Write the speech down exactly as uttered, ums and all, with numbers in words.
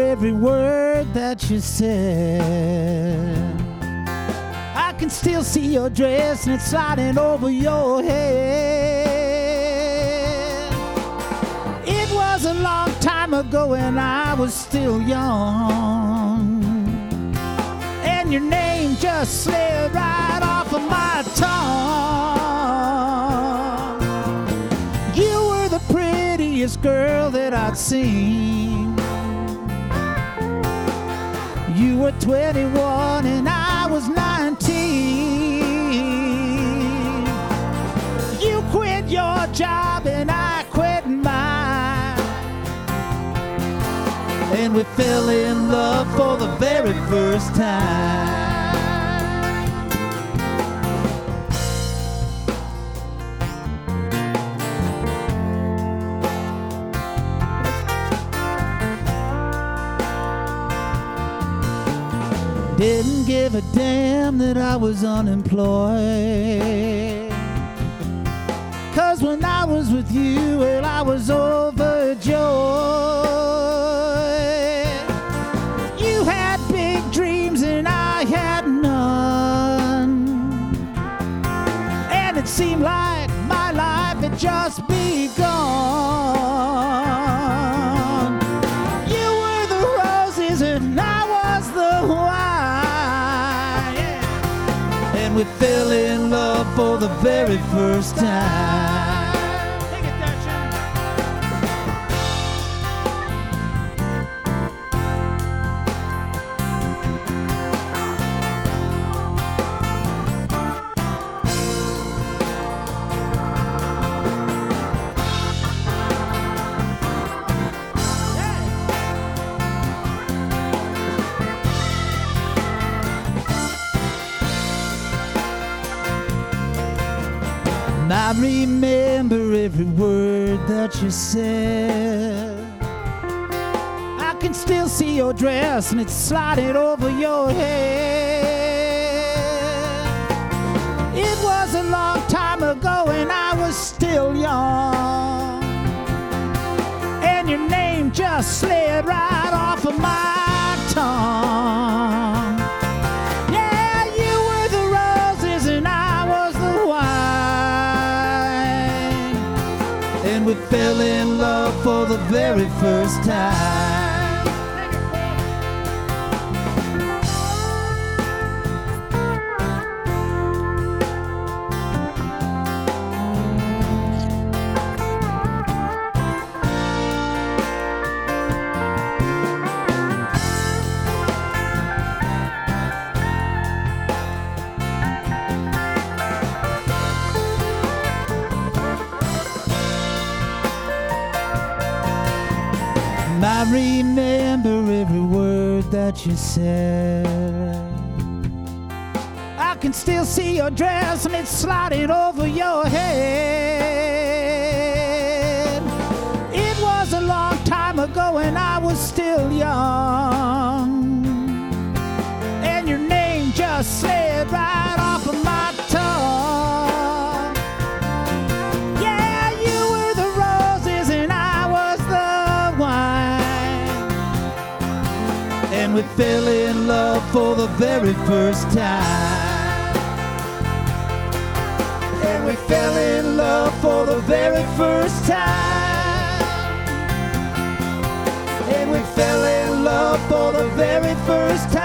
every word that you said. I can still see your dress and it's sliding over your head. It was a long time ago and I was still young, and your name just slid right off of my tongue. You were the prettiest girl that I'd seen. You were twenty-one and I was nineteen. You quit your job and I quit mine, and we fell in love for the very first time. Didn't give a damn that I was unemployed, 'cause when I was with you, well, I was overjoyed. You had big dreams and I had none, and it seemed like my life had just begun. You were the roses and I was the wine, and we fell in love for the very first time. Take it there, Jim. I remember every word that you said. I can still see your dress and it's sliding over your head. It was a long time ago and I was still young, and your name just slid right off of my tongue. Yeah, you were the roses and I was the wine, and we fell in love for the very first time. I remember every word that you said. I can still see your dress and it's sliding over your head. It was a long time ago and I was still young, and your name just slid right off of my tongue. Yeah, you were the roses and I was the wine, and we fell in love for the very first time. And we fell in love for the very first time. And we fell in love for the very first time.